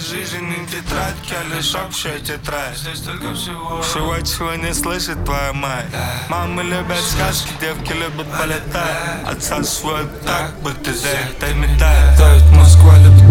жизнь не тетрадь, а лишь общая тетрадь. Здесь только всего, чего не слышит твоя мать. Мамы любят сказки, девки любят полетать. Отца свой так, будто за это метает. Москва любит